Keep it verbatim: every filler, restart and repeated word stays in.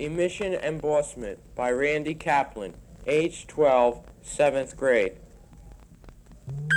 Emission Embossment by Randy Kaplan, age twelve, seventh grade.